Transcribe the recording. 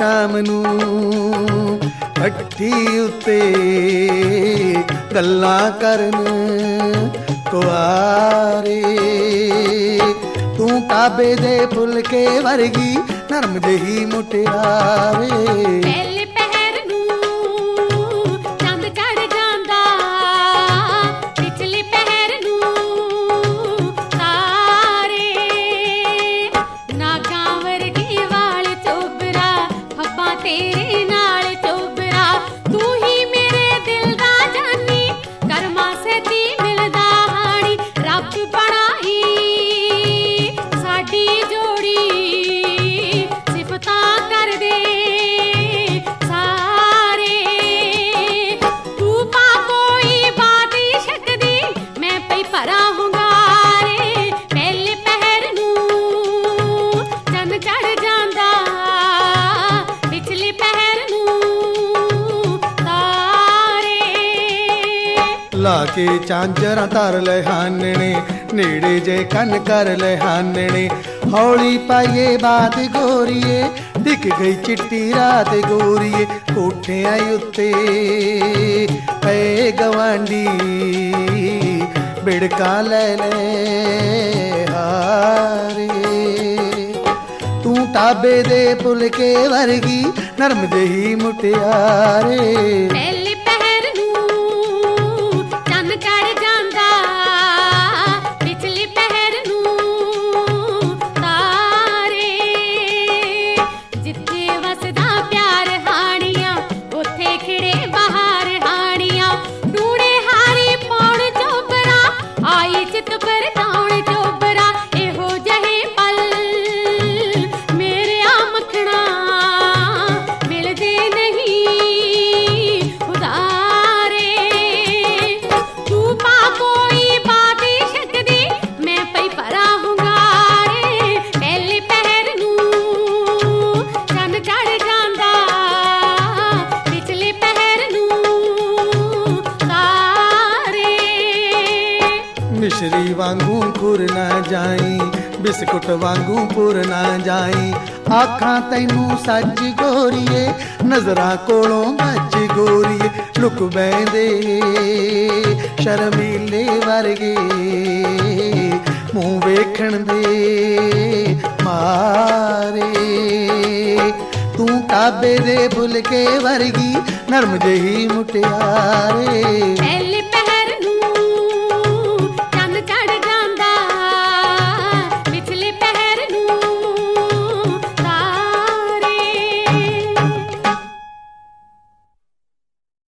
शाम नूं भट्ठी उत्ते गल्लां करन कुआरे। तू काबे दे फुलके वर्गी नरम जही मुटियारे। लाके झांजरां धर ले हानने नेड़े जे कन कर ले हानने। हौली पाइए बात गोरीए दिख गई चिट्टी रात गोरीए। कोठियां उत्ते पे गवांडी बिड़का ले ले हारे। तू टाबे दे फुलके वर्गी नरम जही मुटियारे। मिश्री वांगू खुर ना जाई बिस्कुट वांगू पुर ना जाई। आखां तैनू सच गोरीए नजरां कोलों बच गोरीए। लुक बैंदे शर्मीले वर्गे मूंह वेखण दे मारे। तू काबे दे फुलके वर्गी नरम जही मुटियारे।